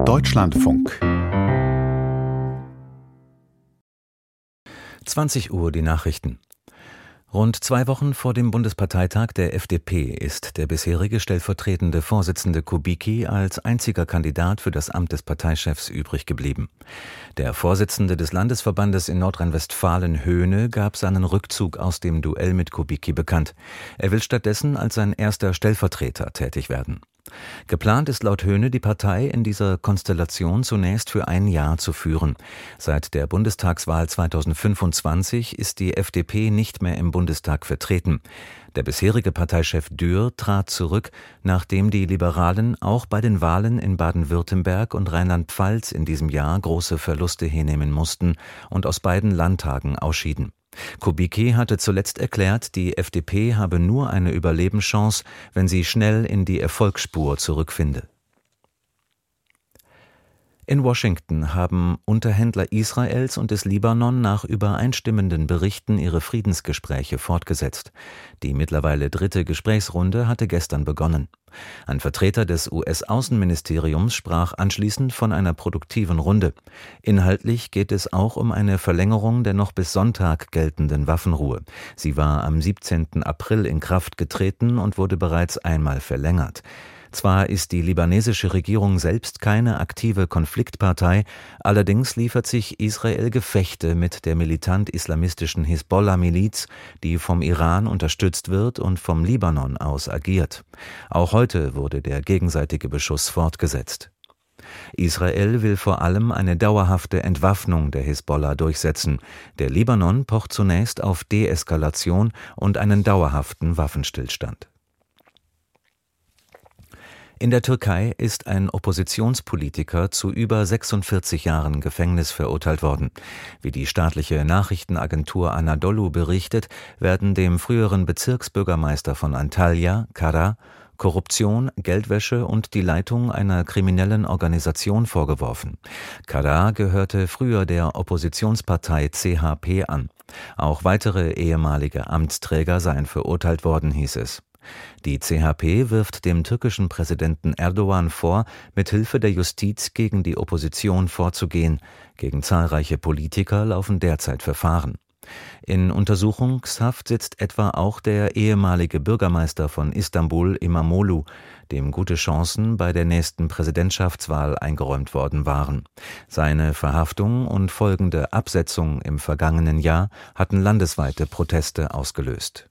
Deutschlandfunk. 20 Uhr die Nachrichten. Rund 2 Wochen vor dem Bundesparteitag der FDP ist der bisherige stellvertretende Vorsitzende Kubicki als einziger Kandidat für das Amt des Parteichefs übrig geblieben. Der Vorsitzende des Landesverbandes in Nordrhein-Westfalen, Höhne, gab seinen Rückzug aus dem Duell mit Kubicki bekannt. Er will stattdessen als sein erster Stellvertreter tätig werden. Geplant ist laut Höhne, die Partei in dieser Konstellation zunächst für 1 Jahr zu führen. Seit der Bundestagswahl 2025 ist die FDP nicht mehr im Bundestag vertreten. Der bisherige Parteichef Dürr trat zurück, nachdem die Liberalen auch bei den Wahlen in Baden-Württemberg und Rheinland-Pfalz in diesem Jahr große Verluste hinnehmen mussten und aus beiden Landtagen ausschieden. Kubicki hatte zuletzt erklärt, die FDP habe nur eine Überlebenschance, wenn sie schnell in die Erfolgsspur zurückfinde. In Washington haben Unterhändler Israels und des Libanon nach übereinstimmenden Berichten ihre Friedensgespräche fortgesetzt. Die mittlerweile 3. Gesprächsrunde hatte gestern begonnen. Ein Vertreter des US-Außenministeriums sprach anschließend von einer produktiven Runde. Inhaltlich geht es auch um eine Verlängerung der noch bis Sonntag geltenden Waffenruhe. Sie war am 17. April in Kraft getreten und wurde bereits einmal verlängert. Zwar ist die libanesische Regierung selbst keine aktive Konfliktpartei, allerdings liefert sich Israel Gefechte mit der militant-islamistischen Hisbollah-Miliz, die vom Iran unterstützt wird und vom Libanon aus agiert. Auch heute wurde der gegenseitige Beschuss fortgesetzt. Israel will vor allem eine dauerhafte Entwaffnung der Hisbollah durchsetzen. Der Libanon pocht zunächst auf Deeskalation und einen dauerhaften Waffenstillstand. In der Türkei ist ein Oppositionspolitiker zu über 46 Jahren Gefängnis verurteilt worden. Wie die staatliche Nachrichtenagentur Anadolu berichtet, werden dem früheren Bezirksbürgermeister von Antalya, Kara, Korruption, Geldwäsche und die Leitung einer kriminellen Organisation vorgeworfen. Kara gehörte früher der Oppositionspartei CHP an. Auch weitere ehemalige Amtsträger seien verurteilt worden, hieß es. Die CHP wirft dem türkischen Präsidenten Erdogan vor, mit Hilfe der Justiz gegen die Opposition vorzugehen. Gegen zahlreiche Politiker laufen derzeit Verfahren. In Untersuchungshaft sitzt etwa auch der ehemalige Bürgermeister von Istanbul, İmamoğlu, dem gute Chancen bei der nächsten Präsidentschaftswahl eingeräumt worden waren. Seine Verhaftung und folgende Absetzung im vergangenen Jahr hatten landesweite Proteste ausgelöst.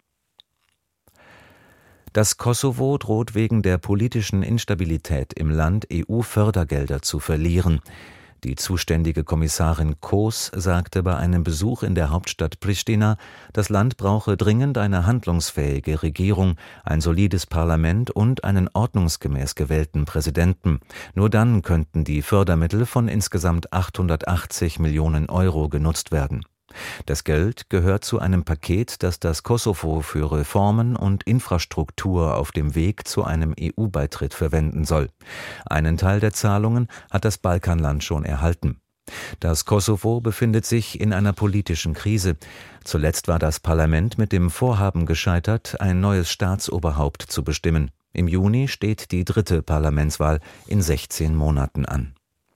Das Kosovo droht wegen der politischen Instabilität im Land EU-Fördergelder zu verlieren. Die zuständige Kommissarin Kos sagte bei einem Besuch in der Hauptstadt Pristina, das Land brauche dringend eine handlungsfähige Regierung, ein solides Parlament und einen ordnungsgemäß gewählten Präsidenten. Nur dann könnten die Fördermittel von insgesamt 880 Millionen Euro genutzt werden. Das Geld gehört zu einem Paket, das das Kosovo für Reformen und Infrastruktur auf dem Weg zu einem EU-Beitritt verwenden soll. Einen Teil der Zahlungen hat das Balkanland schon erhalten. Das Kosovo befindet sich in einer politischen Krise. Zuletzt war das Parlament mit dem Vorhaben gescheitert, ein neues Staatsoberhaupt zu bestimmen. Im Juni steht die 3. Parlamentswahl in 16 Monaten an.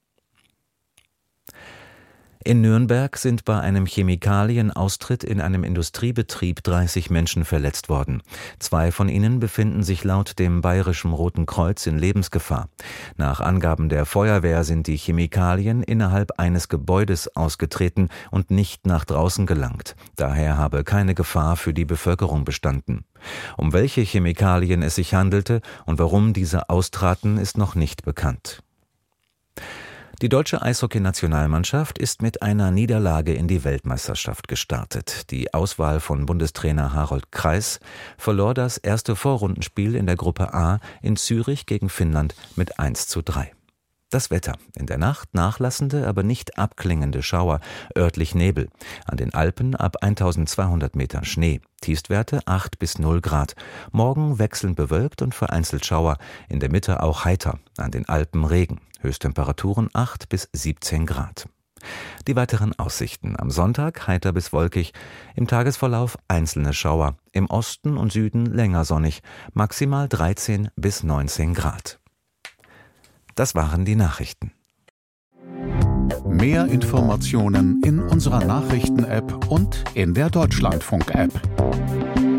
In Nürnberg sind bei einem Chemikalienaustritt in einem Industriebetrieb 30 Menschen verletzt worden. 2 von ihnen befinden sich laut dem Bayerischen Roten Kreuz in Lebensgefahr. Nach Angaben der Feuerwehr sind die Chemikalien innerhalb eines Gebäudes ausgetreten und nicht nach draußen gelangt. Daher habe keine Gefahr für die Bevölkerung bestanden. Um welche Chemikalien es sich handelte und warum diese austraten, ist noch nicht bekannt. Die deutsche Eishockey-Nationalmannschaft ist mit einer Niederlage in die Weltmeisterschaft gestartet. Die Auswahl von Bundestrainer Harold Kreis verlor das erste Vorrundenspiel in der Gruppe A in Zürich gegen Finnland mit 1:3. Das Wetter: in der Nacht nachlassende, aber nicht abklingende Schauer, örtlich Nebel. An den Alpen ab 1200 Metern Schnee. Tiefstwerte 8 bis 0 Grad. Morgen wechselnd bewölkt und vereinzelt Schauer. In der Mitte auch heiter. An den Alpen Regen. Höchsttemperaturen 8 bis 17 Grad. Die weiteren Aussichten: am Sonntag heiter bis wolkig, im Tagesverlauf einzelne Schauer, im Osten und Süden länger sonnig, maximal 13 bis 19 Grad. Das waren die Nachrichten. Mehr Informationen in unserer Nachrichten-App und in der Deutschlandfunk-App.